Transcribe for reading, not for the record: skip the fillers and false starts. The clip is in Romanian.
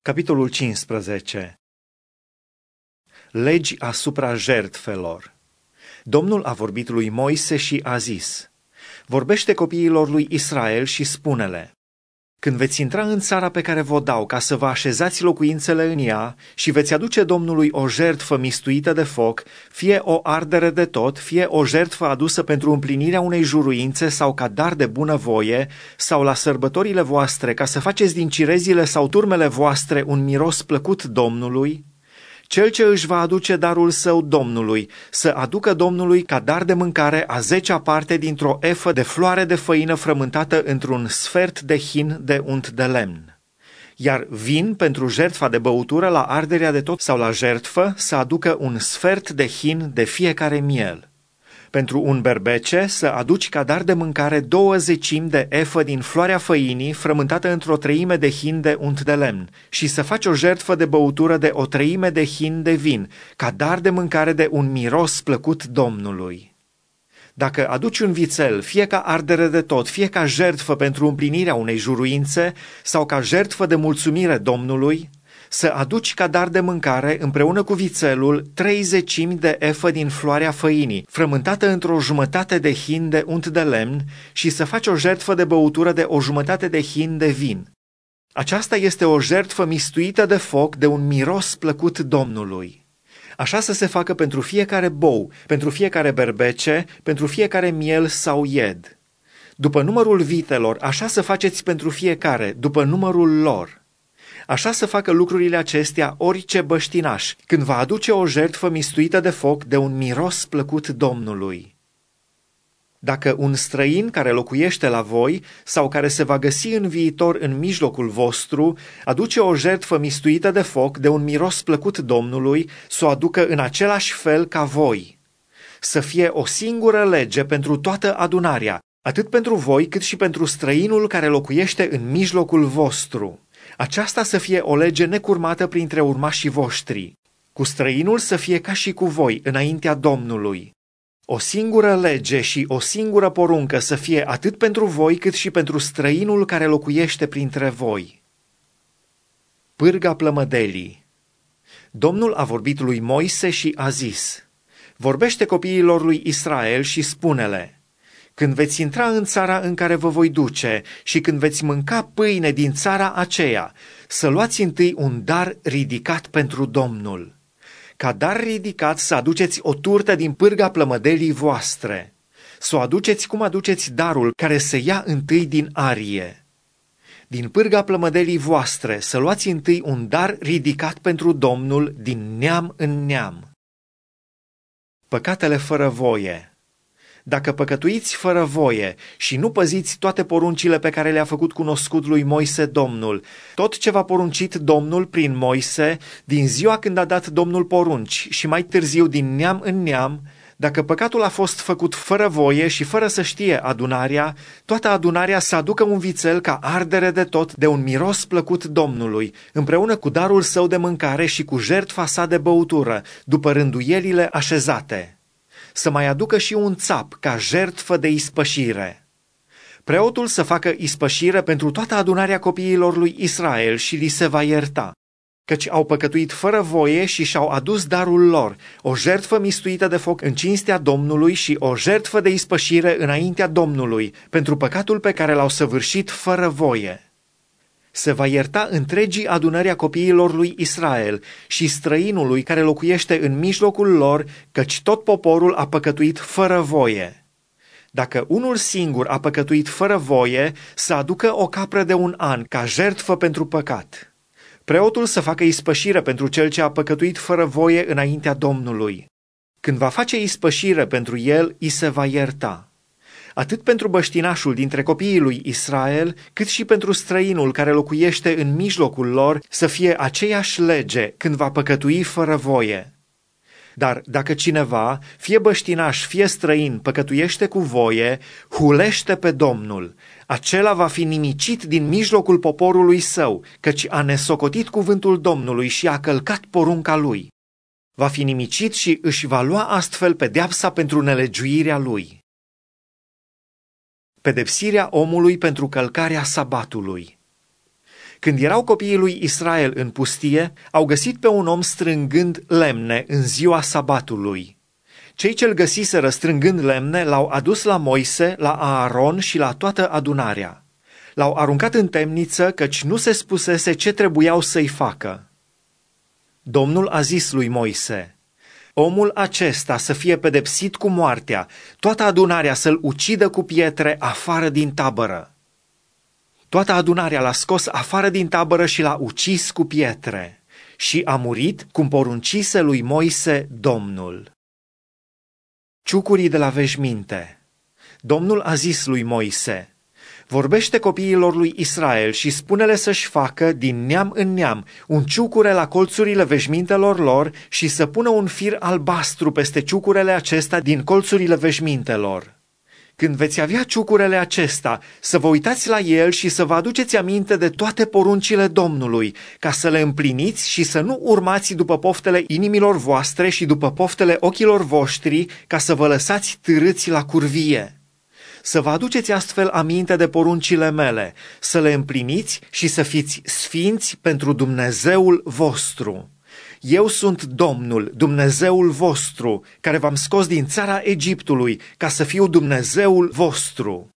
Capitolul 15. Legi asupra jertfelor. Domnul a vorbit lui Moise și a zis: Vorbește copiilor lui Israel și spune-le: Când veți intra în țara pe care vă dau ca să vă așezați locuințele în ea și veți aduce Domnului o jertfă mistuită de foc, fie o ardere de tot, fie o jertfă adusă pentru împlinirea unei juruințe sau ca dar de bunăvoie, sau la sărbătorile voastre ca să faceți din cirezile sau turmele voastre un miros plăcut Domnului, cel ce își va aduce darul său Domnului, să aducă Domnului ca dar de mâncare a 10-a parte dintr-o efă de floare de făină frământată într-un sfert de hin de unt de lemn. Iar vin pentru jertfa de băutură la arderea de tot sau la jertfă să aducă un sfert de hin de fiecare miel. Pentru un berbece să aduci ca dar de mâncare 20 de efă din floarea făinii frământată într-o 1/3 de hin de unt de lemn și să faci o jertfă de băutură de 1/3 de hin de vin, ca dar de mâncare de un miros plăcut Domnului. Dacă aduci un vițel, fie ca ardere de tot, fie ca jertfă pentru împlinirea unei juruințe sau ca jertfă de mulțumire Domnului, să aduci ca dar de mâncare împreună cu vițelul 30 de efă din floarea făinii, frământată într-o 1/2 de hin de unt de lemn și să faci o jertfă de băutură de 1/2 de hin de vin. Aceasta este o jertfă mistuită de foc de un miros plăcut Domnului. Așa să se facă pentru fiecare bou, pentru fiecare berbece, pentru fiecare miel sau ied. După numărul vitelor, așa să faceți pentru fiecare, după numărul lor. Așa să facă lucrurile acestea orice băștinaș, când va aduce o jertfă mistuită de foc de un miros plăcut Domnului. Dacă un străin care locuiește la voi sau care se va găsi în viitor în mijlocul vostru aduce o jertfă mistuită de foc de un miros plăcut Domnului, să o aducă în același fel ca voi. Să fie o singură lege pentru toată adunarea, atât pentru voi cât și pentru străinul care locuiește în mijlocul vostru. Aceasta să fie o lege necurmată printre urmașii voștri. Cu străinul să fie ca și cu voi, înaintea Domnului. O singură lege și o singură poruncă să fie atât pentru voi cât și pentru străinul care locuiește printre voi. Pârga plămădelii. Domnul a vorbit lui Moise și a zis: Vorbește copiilor lui Israel și spune-le: Când veți intra în țara în care vă voi duce și când veți mânca pâine din țara aceea, să luați întâi un dar ridicat pentru Domnul. Ca dar ridicat să aduceți o turtă din pârga plămădelii voastre. Să o aduceți cum aduceți darul care se ia întâi din arie. Din pârga plămădelii voastre să luați întâi un dar ridicat pentru Domnul din neam în neam. Păcatele fără voie. Dacă păcătuiți fără voie și nu păziți toate poruncile pe care le-a făcut cunoscut lui Moise Domnul, tot ce v-a poruncit Domnul prin Moise, din ziua când a dat Domnul porunci și mai târziu din neam în neam, dacă păcatul a fost făcut fără voie și fără să știe adunarea, toată adunarea să aducă un vițel ca ardere de tot de un miros plăcut Domnului, împreună cu darul său de mâncare și cu jertfa sa de băutură, după rânduielile așezate. Să mai aducă și un țap ca jertfă de ispășire. Preotul să facă ispășire pentru toată adunarea copiilor lui Israel și li se va ierta, căci au păcătuit fără voie și și-au adus darul lor, o jertfă mistuită de foc în cinstea Domnului și o jertfă de ispășire înaintea Domnului, pentru păcatul pe care l-au săvârșit fără voie. Se va ierta întregii adunări a copiilor lui Israel și străinului care locuiește în mijlocul lor, căci tot poporul a păcătuit fără voie. Dacă unul singur a păcătuit fără voie, să aducă o capră de 1 an ca jertfă pentru păcat. Preotul să facă ispășire pentru cel ce a păcătuit fără voie înaintea Domnului. Când va face ispășire pentru el, îi se va ierta. Atât pentru băștinașul dintre copiii lui Israel, cât și pentru străinul care locuiește în mijlocul lor, să fie aceeași lege când va păcătui fără voie. Dar dacă cineva, fie băștinaș, fie străin, păcătuiește cu voie, hulește pe Domnul. Acela va fi nimicit din mijlocul poporului său, căci a nesocotit cuvântul Domnului și a călcat porunca lui. Va fi nimicit și își va lua astfel pedeapsa pentru nelegiuirea lui. Pedepsirea omului pentru călcarea sabatului. Când erau copiii lui Israel în pustie, au găsit pe un om strângând lemne în ziua sabatului. Cei ce-l găsiseră strângând lemne l-au adus la Moise, la Aaron și la toată adunarea. L-au aruncat în temniță, căci nu se spusese ce trebuiau să-i facă. Domnul a zis lui Moise: omul acesta să fie pedepsit cu moartea, toată adunarea să-l ucidă cu pietre afară din tabără. Toată adunarea l-a scos afară din tabără și l-a ucis cu pietre și a murit cum poruncise lui Moise Domnul. Ciucurii de la veșminte. Domnul a zis lui Moise: vorbește copiilor lui Israel și spune-le să-și facă din neam în neam un ciucure la colțurile veșmintelor lor și să pună un fir albastru peste ciucurele acesta din colțurile veșmintelor. Când veți avea ciucurele acesta, să vă uitați la el și să vă aduceți aminte de toate poruncile Domnului, ca să le împliniți și să nu urmați după poftele inimilor voastre și după poftele ochilor voștri, ca să vă lăsați târâți la curvie. Să vă aduceți astfel aminte de poruncile mele, să le împliniți și să fiți sfinți pentru Dumnezeul vostru. Eu sunt Domnul, Dumnezeul vostru, care v-am scos din țara Egiptului, ca să fiu Dumnezeul vostru.